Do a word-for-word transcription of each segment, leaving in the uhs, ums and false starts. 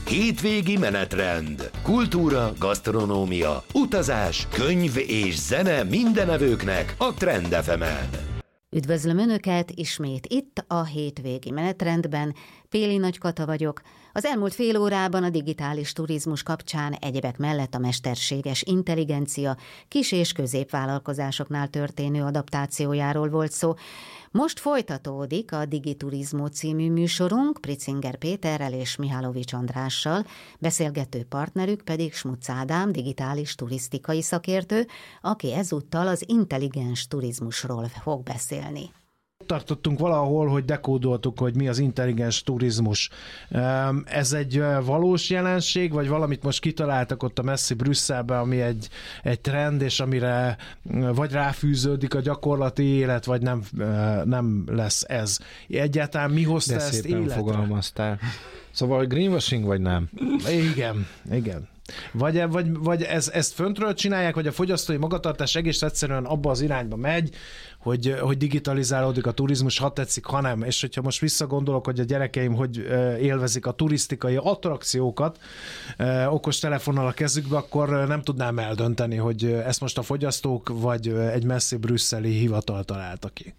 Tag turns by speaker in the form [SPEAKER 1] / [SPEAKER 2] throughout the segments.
[SPEAKER 1] Hétvégi menetrend. Kultúra, gasztronómia, utazás, könyv és zene mindenevőknek a Trend ef emen.
[SPEAKER 2] Üdvözlöm Önöket ismét itt a hétvégi menetrendben. Péli Nagy Kata vagyok. Az elmúlt fél órában a digitális turizmus kapcsán egyebek mellett a mesterséges intelligencia kis- és középvállalkozásoknál történő adaptációjáról volt szó. Most folytatódik a Digiturizmo című műsorunk Pricinger Péterrel és Mihálovics Andrással, beszélgető partnerük pedig Smuts Ádám, digitális turisztikai szakértő, aki ezúttal az intelligens turizmusról fog beszélni.
[SPEAKER 3] Tartottunk valahol, hogy dekódoltuk, hogy mi az intelligens turizmus. Ez egy valós jelenség, vagy valamit most kitaláltak ott a messzi Brüsszelben, ami egy, egy trend, és amire vagy ráfűződik a gyakorlati élet, vagy nem, nem lesz ez. Egyáltalán mi hozta
[SPEAKER 4] De
[SPEAKER 3] ezt
[SPEAKER 4] szépen
[SPEAKER 3] életre?
[SPEAKER 4] fogalmaztál. Szóval greenwashing, vagy nem?
[SPEAKER 3] Igen, igen. Vagy, vagy, vagy ez, ezt föntről csinálják, vagy a fogyasztói magatartás egész egyszerűen abba az irányba megy, hogy, hogy digitalizálódik a turizmus, ha tetszik, ha nem. És hogyha most visszagondolok, hogy a gyerekeim hogy élvezik a turisztikai attrakciókat okostelefonnal a kezükbe, akkor nem tudnám eldönteni, hogy ezt most a fogyasztók vagy egy messzi brüsszeli hivatal találta ki.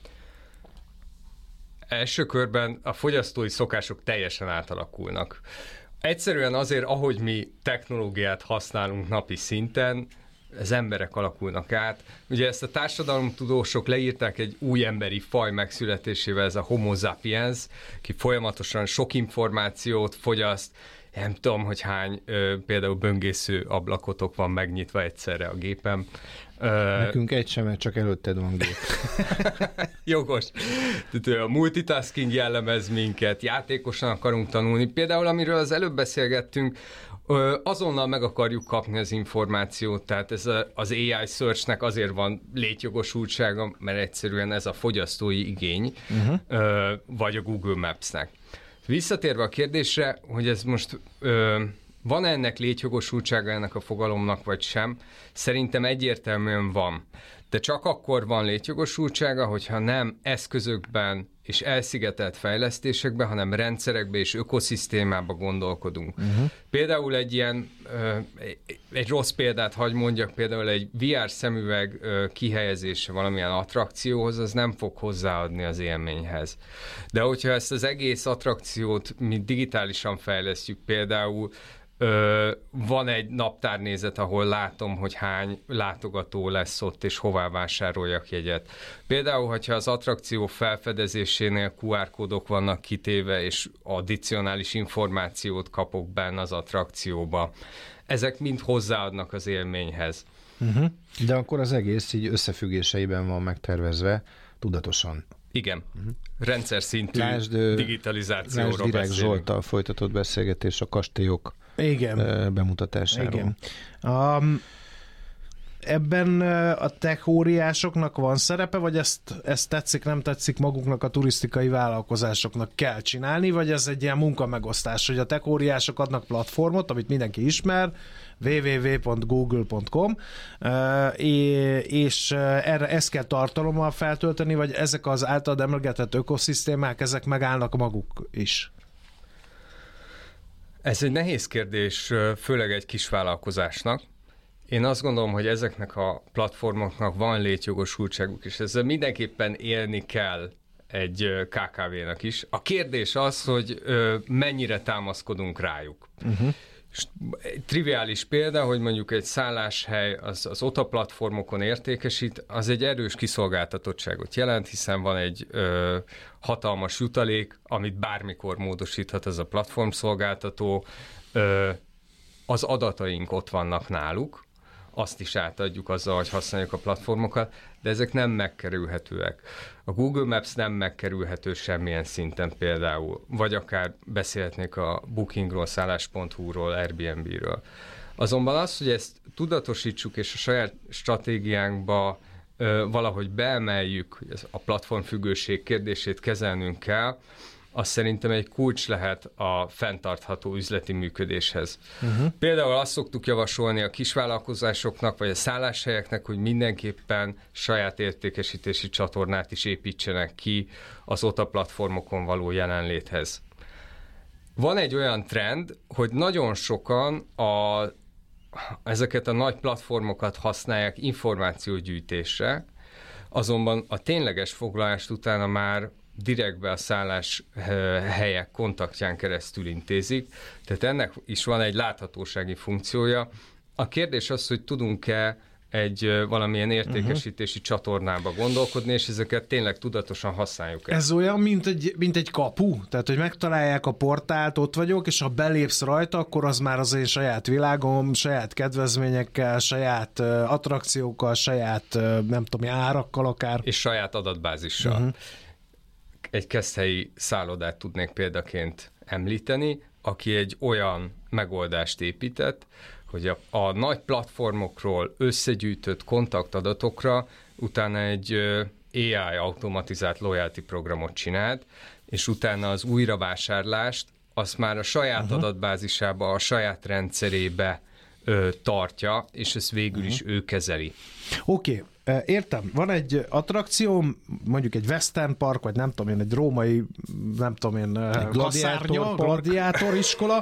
[SPEAKER 5] Első körben a fogyasztói szokások teljesen átalakulnak. Egyszerűen azért, ahogy mi technológiát használunk napi szinten, az emberek alakulnak át. Ugye ezt a társadalomtudósok leírták egy új emberi faj megszületésével, ez a Homo sapiens, ki folyamatosan sok információt fogyaszt, nem tudom, hogy hány ö, például böngésző ablakotok van megnyitva egyszerre a gépem.
[SPEAKER 4] Nekünk egy sem, mert csak előtted van gép.
[SPEAKER 5] Jogos. Tehát a multitasking jellemez minket, játékosan akarunk tanulni. Például, amiről az előbb beszélgettünk, azonnal meg akarjuk kapni az információt, tehát ez a, az á i searchnek azért van létjogosultsága, mert egyszerűen ez a fogyasztói igény, uh-huh. vagy a Google Maps-nek. Visszatérve a kérdésre, hogy ez most ö, van ennek létjogosultsága ennek a fogalomnak, vagy sem, szerintem egyértelműen van. De csak akkor van létjogosultsága, hogyha nem eszközökben és elszigetelt fejlesztésekben, hanem rendszerekbe és ökoszisztémába gondolkodunk. Uh-huh. Például egy ilyen, egy rossz példát hagy mondjak, például egy vé er szemüveg kihelyezése valamilyen attrakcióhoz, az nem fog hozzáadni az élményhez. De hogyha ezt az egész attrakciót mi digitálisan fejlesztjük, például Ö, van egy naptárnézet, ahol látom, hogy hány látogató lesz ott, és hová vásároljak jegyet. Például, hogyha az attrakció felfedezésénél kú er kódok vannak kitéve, és addicionális információt kapok benne az attrakcióba. Ezek mind hozzáadnak az élményhez.
[SPEAKER 4] Uh-huh. De akkor az egész így összefüggéseiben van megtervezve, tudatosan.
[SPEAKER 5] Igen. Uh-huh. Rendszer szintű
[SPEAKER 4] lásd,
[SPEAKER 5] digitalizációról
[SPEAKER 4] lásd Direkt
[SPEAKER 5] beszélünk.
[SPEAKER 4] Zsolttal folytatott beszélgetés a kastélyok
[SPEAKER 3] Igen.
[SPEAKER 4] bemutatásáról.
[SPEAKER 3] Igen. Um, ebben a tech óriásoknak van szerepe, vagy ezt, ezt tetszik, nem tetszik maguknak a turisztikai vállalkozásoknak kell csinálni, vagy ez egy ilyen munkamegosztás, hogy a tech óriások adnak platformot, amit mindenki ismer, double-u double-u double-u pont google pont com, és erre ezt kell tartalommal feltölteni, vagy ezek az általad emlegetett ökoszisztémák, ezek megállnak maguk is?
[SPEAKER 5] Ez egy nehéz kérdés, főleg egy kis vállalkozásnak. Én azt gondolom, hogy ezeknek a platformoknak van létjogosultságuk, és ezzel mindenképpen élni kell egy ká ká vé-nak is. A kérdés az, hogy mennyire támaszkodunk rájuk. Uh-huh. Egy triviális példa, hogy mondjuk egy szálláshely az, az o té á platformokon értékesít, az egy erős kiszolgáltatottságot jelent, hiszen van egy ö, hatalmas jutalék, amit bármikor módosíthat ez a platformszolgáltató. Ö, az adataink ott vannak náluk, azt is átadjuk azzal, hogy használjuk a platformokat, de ezek nem megkerülhetőek. A Google Maps nem megkerülhető semmilyen szinten például, vagy akár beszélhetnék a Bookingról, szállás pont hu-ról, Airbnb-ről. Azonban az, hogy ezt tudatosítsuk és a saját stratégiánkba ö, valahogy beemeljük, hogy a platformfüggőség kérdését kezelnünk kell, az szerintem egy kulcs lehet a fenntartható üzleti működéshez. Uh-huh. Például azt szoktuk javasolni a kisvállalkozásoknak, vagy a szálláshelyeknek, hogy mindenképpen saját értékesítési csatornát is építsenek ki az o té á platformokon való jelenléthez. van egy olyan trend, hogy nagyon sokan a, ezeket a nagy platformokat használják információgyűjtésre, azonban a tényleges foglalást utána már direktbe a szállás helyek kontaktján keresztül intézik, tehát ennek is van egy láthatósági funkciója. A kérdés az, hogy tudunk-e egy valamilyen értékesítési uh-huh. csatornába gondolkodni, és ezeket tényleg tudatosan használjuk el.
[SPEAKER 3] Ez olyan, mint egy, mint egy kapu? Tehát, hogy megtalálják a portált, ott vagyok, és ha belépsz rajta, akkor az már az én saját világom, saját kedvezményekkel, saját uh, attrakciókkal, saját, uh, nem tudom, árakkal akár.
[SPEAKER 5] És saját adatbázissal. Uh-huh. Egy keszthelyi szállodát tudnék példaként említeni, aki egy olyan megoldást épített, hogy a, a nagy platformokról összegyűjtött kontaktadatokra utána egy á i automatizált loyalty programot csinált, és utána az újravásárlást azt már a saját uh-huh. adatbázisába, a saját rendszerébe ö, tartja, és ezt végül uh-huh. is ő kezeli.
[SPEAKER 3] Oké. Okay. Értem, van egy attrakció, mondjuk egy Western Park, vagy nem tudom én, egy római, nem tudom én, gladiátor, gladiátor iskola,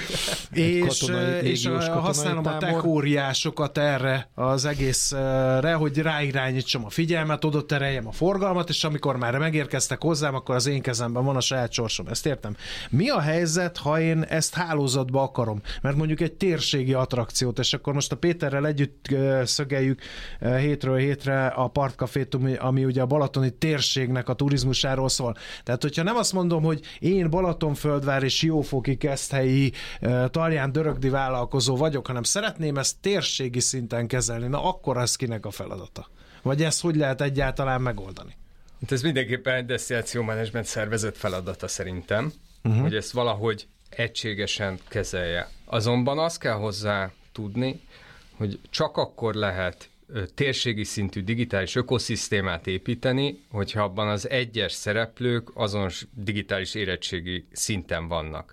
[SPEAKER 3] és, és használom a tech óriásokat erre az egészre, hogy ráirányítsam a figyelmet, oda tereljem a forgalmat, és amikor már megérkeztek hozzám, akkor az én kezemben van a saját sorsom. Ezt értem. Mi a helyzet, ha én ezt hálózatba akarom? Mert mondjuk egy térségi attrakciót, és akkor most a Péterrel együtt szögeljük hétről hétre a Partcafét, ami ugye a balatoni térségnek a turizmusáról szól. Tehát, hogyha nem azt mondom, hogy én Balatonföldvár és Siófoki keszthelyi Tarján Dörögdi vállalkozó vagyok, hanem szeretném ezt térségi szinten kezelni, na akkor ez kinek a feladata? Vagy ezt hogy lehet egyáltalán megoldani?
[SPEAKER 5] Ez mindenképpen egy desztinációmenedzsment szervezet feladata szerintem, uh-huh. hogy ezt valahogy egységesen kezelje. Azonban azt kell hozzá tudni, hogy csak akkor lehet térségi szintű digitális ökoszisztémát építeni, hogyha abban az egyes szereplők azonos digitális érettségi szinten vannak.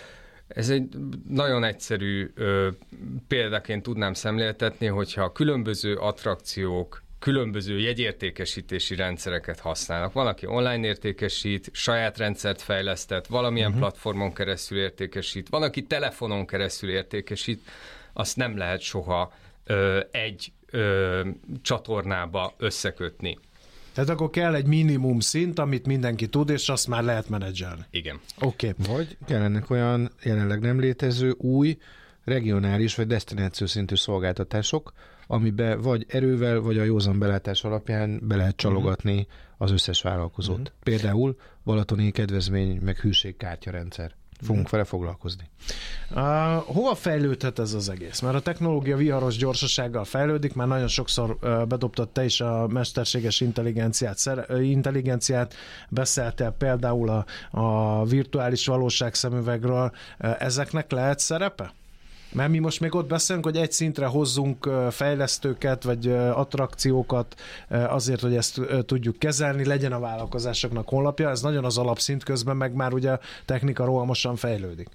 [SPEAKER 5] Ez egy nagyon egyszerű ö, példaként tudnám szemléltetni, hogyha a különböző attrakciók különböző jegyértékesítési rendszereket használnak. Van, aki online értékesít, saját rendszert fejlesztett, valamilyen uh-huh. platformon keresztül értékesít, van, aki telefonon keresztül értékesít, azt nem lehet soha ö, egy Ö, csatornába összekötni.
[SPEAKER 3] Tehát akkor kell egy minimum szint, amit mindenki tud, és azt már lehet menedzselni.
[SPEAKER 5] Igen.
[SPEAKER 3] Oké. Okay.
[SPEAKER 4] Vagy kellenek olyan jelenleg nem létező új regionális vagy desztináció szintű szolgáltatások, amiben vagy erővel, vagy a józan belátás alapján be lehet csalogatni uh-huh. az összes vállalkozót. Uh-huh. Például balatoni kedvezmény, meg hűségkártyarendszer. Fogunk vele foglalkozni.
[SPEAKER 3] Uh, hova fejlődhet ez az egész? Mert a technológia viharos gyorsasággal fejlődik, már nagyon sokszor uh, bedobtad te is a mesterséges intelligenciát, szer- intelligenciát, beszéltél például a, a virtuális valóság szemüvegről. Uh, ezeknek lehet szerepe? Mert mi most még ott beszélünk, hogy egy szintre hozzunk fejlesztőket, vagy attrakciókat azért, hogy ezt tudjuk kezelni, legyen a vállalkozásoknak honlapja, ez nagyon az alapszint, közben meg már ugye a technika rohamosan fejlődik.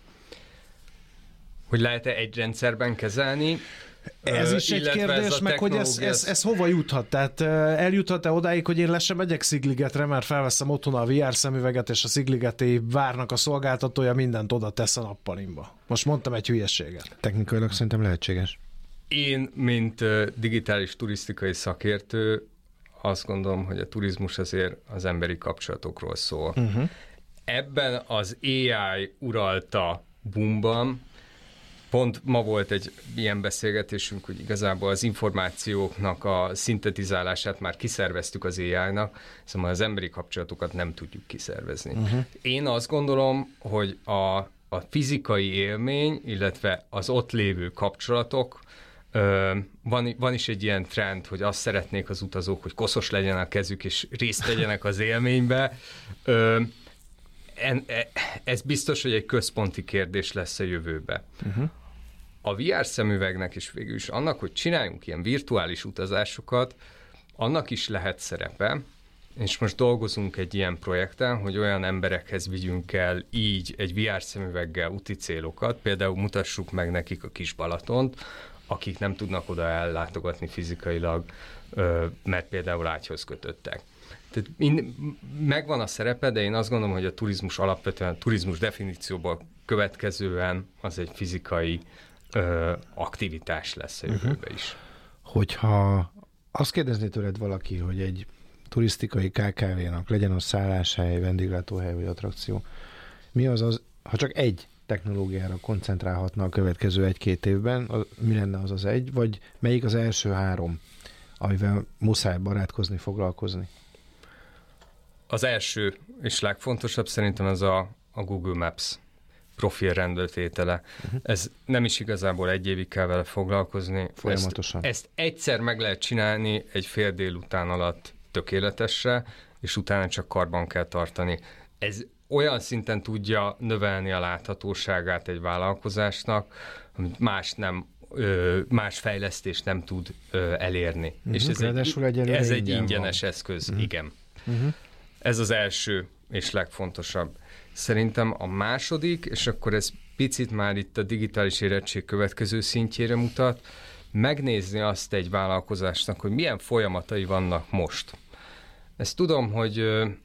[SPEAKER 5] Hogy lehet-e egy rendszerben kezelni?
[SPEAKER 3] Ez is egy kérdés, meg hogy ez, ez, ez hova juthat? Tehát eljuthat-e odáig, hogy én le sem megyek Szigligetre, mert felveszem otthon a vé er szemüveget, és a Szigligeti várnak a szolgáltatója mindent oda tesz a nappalimba. Most mondtam egy hülyeséget.
[SPEAKER 4] Technikailag szerintem lehetséges.
[SPEAKER 5] Én, mint uh, digitális turisztikai szakértő, azt gondolom, hogy a turizmus azért az emberi kapcsolatokról szól. Uh-huh. Ebben az á i uralta boomban pont ma volt egy ilyen beszélgetésünk, hogy igazából az információknak a szintetizálását már kiszerveztük az á i-nak, szóval az emberi kapcsolatokat nem tudjuk kiszervezni. Uh-huh. Én azt gondolom, hogy a, a fizikai élmény, illetve az ott lévő kapcsolatok, ö, van, van is egy ilyen trend, hogy azt szeretnék az utazók, hogy koszos legyen a kezük, és részt vegyenek az élménybe. Ö, en, ez biztos, hogy egy központi kérdés lesz a jövőbe. Uh-huh. A vé er szemüvegnek is végül is annak, hogy csináljunk ilyen virtuális utazásokat, annak is lehet szerepe, és most dolgozunk egy ilyen projekten, hogy olyan emberekhez vigyünk el így egy vé er szemüveggel úti célokat, például mutassuk meg nekik a Kis Balatont, akik nem tudnak oda ellátogatni fizikailag, mert például ágyhoz kötöttek. Tehát in, megvan a szerepe, de én azt gondolom, hogy a turizmus alapvetően, a turizmus definícióból következően az egy fizikai ö, aktivitás lesz a jövőben is.
[SPEAKER 4] Hogyha azt kérdezni tőled valaki, hogy egy turisztikai ká ká vé-nak legyen az szálláshely, vendéglátóhely vagy attrakció, mi az az, ha csak egy technológiára koncentrálhatna a következő egy-két évben, az, mi lenne az az egy, vagy melyik az első három, amivel muszáj barátkozni, foglalkozni?
[SPEAKER 5] Az első és legfontosabb szerintem az a, a Google Maps profil rendbetétele. Uh-huh. Ez nem is igazából egy évig kell vele foglalkozni.
[SPEAKER 4] Folyamatosan.
[SPEAKER 5] Ezt, ezt egyszer meg lehet csinálni egy fél délután alatt tökéletesre, és utána csak karban kell tartani. Ez olyan szinten tudja növelni a láthatóságát egy vállalkozásnak, amit más nem más fejlesztés nem tud elérni. Uh-huh. És ez egy, ez egy ingyenes van. eszköz, uh-huh. igen. Uh-huh. Ez az első és legfontosabb. Szerintem a második, és akkor ez picit már itt a digitális érettség következő szintjére mutat, megnézni azt egy vállalkozásnak, hogy milyen folyamatai vannak most. Ezt tudom, hogy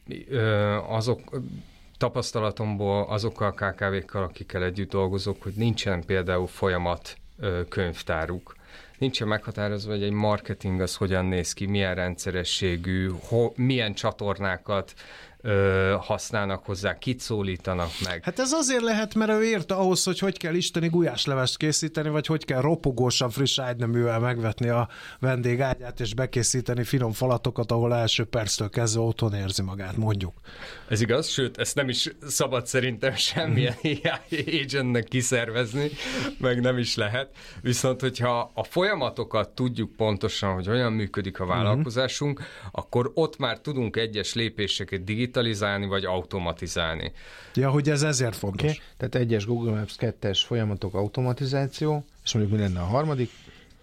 [SPEAKER 5] azok tapasztalatomból azokkal a ká ká vékkal, akikkel együtt dolgozok, hogy nincsen például folyamat könyvtáruk. Nincsen meghatározva, hogy egy marketing az hogyan néz ki, milyen rendszerességű, ho, milyen csatornákat ö, használnak hozzá, kit szólítanak meg.
[SPEAKER 3] Hát ez azért lehet, mert ő érte ahhoz, hogy hogy kell isteni gulyáslevest készíteni, vagy hogy kell ropogósan friss ágyneművel megvetni a vendégágyát, és bekészíteni finom falatokat, ahol első perctől kezdve otthon érzi magát, mondjuk.
[SPEAKER 5] Ez igaz, sőt, ezt nem is szabad szerintem semmilyen agentnek kiszervezni, meg nem is lehet. Viszont, hogyha a folyamatokat tudjuk pontosan, hogy olyan működik a vállalkozásunk, uh-huh. akkor ott már tudunk egyes lépéseket digitalizálni, vagy automatizálni.
[SPEAKER 3] Ja, hogy ez ezért fontos. Okay.
[SPEAKER 4] Tehát egyes Google Maps, kettes folyamatok automatizáció, és mondjuk mi lenne a harmadik?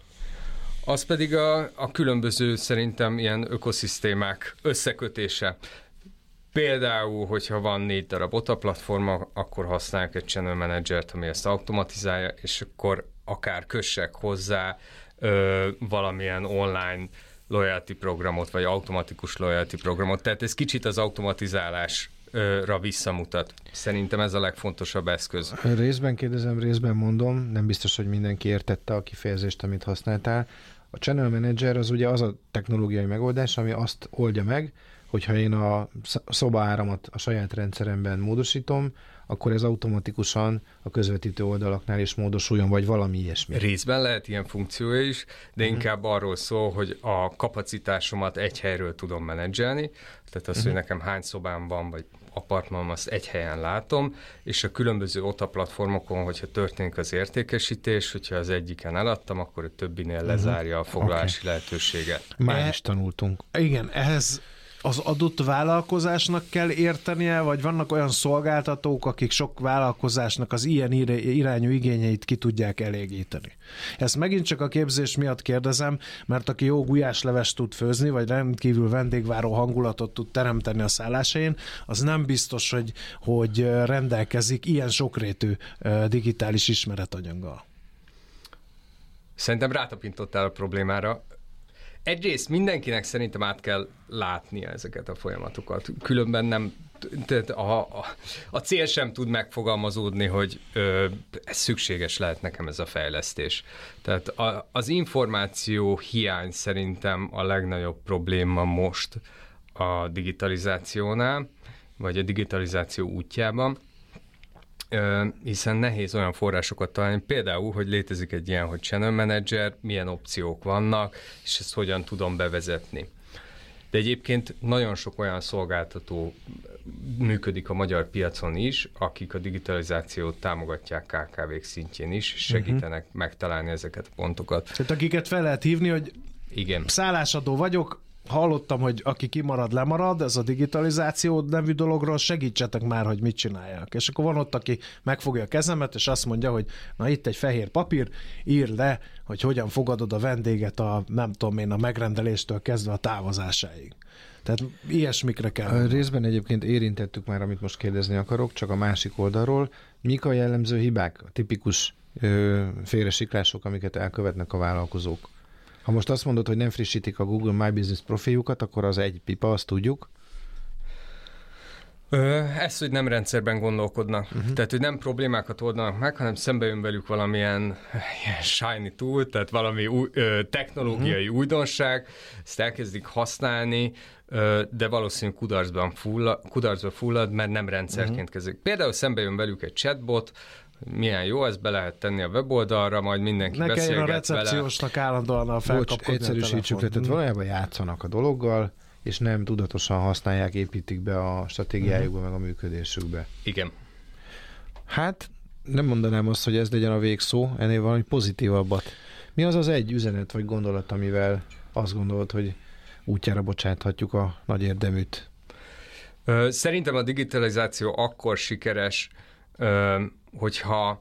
[SPEAKER 5] Az pedig a, a különböző szerintem ilyen ökoszisztémák összekötése. Például, hogyha van négy darab o té á platforma, akkor használják egy channel managert, ami ezt automatizálja, és akkor akár kössek hozzá ö, valamilyen online loyalty programot, vagy automatikus loyalty programot. Tehát ez kicsit az automatizálásra visszamutat. Szerintem ez a legfontosabb eszköz.
[SPEAKER 4] Részben kérdezem, részben mondom, nem biztos, hogy mindenki értette a kifejezést, amit használtál. A channel manager az ugye az a technológiai megoldás, ami azt oldja meg, hogyha én a szobaáramot a saját rendszeremben módosítom, akkor ez automatikusan a közvetítő oldalaknál is módosuljon, vagy valami ilyesmi.
[SPEAKER 5] Részben lehet ilyen funkciója is, de uh-huh. inkább arról szól, hogy a kapacitásomat egy helyről tudom menedzselni, tehát az, uh-huh. hogy nekem hány szobám van, vagy apartmanom, azt egy helyen látom, és a különböző o té á platformokon, hogyha történik az értékesítés, hogyha az egyiken eladtam, akkor a többinél lezárja a foglalási okay. lehetőséget.
[SPEAKER 4] Már e- is tanultunk.
[SPEAKER 3] Igen, ehhez az adott vállalkozásnak kell értenie, vagy vannak olyan szolgáltatók, akik sok vállalkozásnak az ilyen irányú igényeit ki tudják elégíteni. Ezt megint csak a képzés miatt kérdezem, mert aki jó gulyáslevest tud főzni, vagy rendkívül vendégváró hangulatot tud teremteni a szálláshelyén, az nem biztos, hogy, hogy rendelkezik ilyen sokrétű digitális ismeretanyaggal.
[SPEAKER 5] Szerintem rátapintottál a problémára. Egyrészt mindenkinek szerintem át kell látnia ezeket a folyamatokat. Különben nem, tehát a, a, a cél sem tud megfogalmazódni, hogy ö, ez szükséges lehet nekem ez a fejlesztés. Tehát a, az információ hiány szerintem a legnagyobb probléma most a digitalizációnál, vagy a digitalizáció útjában, hiszen nehéz olyan forrásokat találni, például, hogy létezik egy ilyen, hogy channel manager, milyen opciók vannak, és ezt hogyan tudom bevezetni. De egyébként nagyon sok olyan szolgáltató működik a magyar piacon is, akik a digitalizációt támogatják ká ká vék szintjén is, és segítenek uh-huh. megtalálni ezeket a pontokat.
[SPEAKER 3] Tehát akiket fel lehet hívni, hogy
[SPEAKER 5] igen.
[SPEAKER 3] Szállásadó vagyok, hallottam, hogy aki kimarad, lemarad, ez a digitalizáció nevű dologról, segítsetek már, hogy mit csinálják. És akkor van ott, aki megfogja a kezemet, és azt mondja, hogy na itt egy fehér papír, ír le, hogy hogyan fogadod a vendéget a, nem tudom én, a megrendeléstől kezdve a távozásáig. Tehát ilyesmikre kell.
[SPEAKER 4] A részben egyébként érintettük már, amit most kérdezni akarok, csak a másik oldalról. Mik a jellemző hibák, a tipikus ö, félresiklások, amiket elkövetnek a vállalkozók? Ha most azt mondod, hogy nem frissítik a Google My Business profiljukat, akkor az egy pipa, azt tudjuk.
[SPEAKER 5] Ö, ez, hogy nem rendszerben gondolkodnak. Uh-huh. Tehát, hogy nem problémákat oldanak meg, hanem szembe jön velük valamilyen ilyen shiny tool, tehát valami új, ö, technológiai uh-huh. újdonság, ezt elkezdik használni, ö, de valószínűleg kudarcban fullad, kudarcban fullad, mert nem rendszerként uh-huh. kezelik. Például szembe jön velük egy chatbot, milyen jó, ezt be lehet tenni a weboldalra, majd mindenki
[SPEAKER 3] ne
[SPEAKER 5] beszélget vele.
[SPEAKER 3] Ne kelljen a recepciósnak állandóan a felkapkodni.
[SPEAKER 4] Bocs, egyszerűsítsük le, tehát valójában játszanak a dologgal, és nem tudatosan használják, építik be a stratégiájukba, meg a működésükbe.
[SPEAKER 5] Igen.
[SPEAKER 4] Hát nem mondanám azt, hogy ez legyen a végszó, ennél valami pozitívabbat. Mi az az egy üzenet vagy gondolat, amivel azt gondolod, hogy útjára bocsáthatjuk a nagy érdeműt?
[SPEAKER 5] Szerintem a digitalizáció akkor sikeres, hogyha,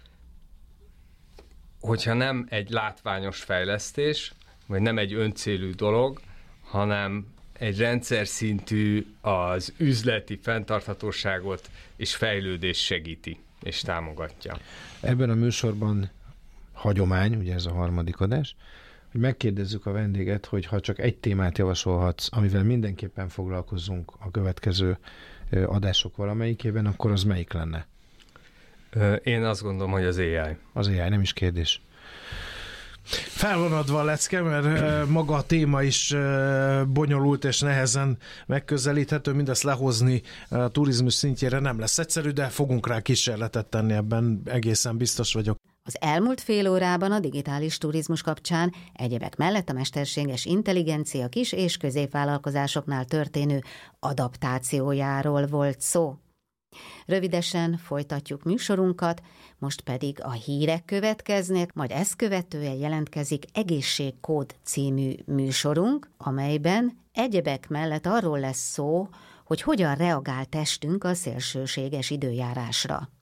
[SPEAKER 5] hogyha nem egy látványos fejlesztés, vagy nem egy öncélű dolog, hanem egy rendszer szintű az üzleti fenntarthatóságot és fejlődést segíti és támogatja.
[SPEAKER 4] Ebben a műsorban hagyomány, ugye ez a harmadik adás, hogy megkérdezzük a vendéget, hogy ha csak egy témát javasolhatsz, amivel mindenképpen foglalkozzunk a következő adások valamelyikében, akkor az melyik lenne?
[SPEAKER 5] Én azt gondolom, hogy az á i.
[SPEAKER 4] Az á i, nem is kérdés.
[SPEAKER 3] Felvonadva a lecke, mert maga a téma is bonyolult és nehezen megközelíthető, mindezt lehozni a turizmus szintjére nem lesz egyszerű, de fogunk rá kísérletet tenni, ebben egészen biztos vagyok.
[SPEAKER 2] Az elmúlt fél órában a digitális turizmus kapcsán egyebek mellett a mesterséges intelligencia kis- és középvállalkozásoknál történő adaptációjáról volt szó. Rövidesen folytatjuk műsorunkat, most pedig a hírek következnek, majd ezt követően jelentkezik Egészségkód című műsorunk, amelyben egyebek mellett arról lesz szó, hogy hogyan reagál testünk a szélsőséges időjárásra.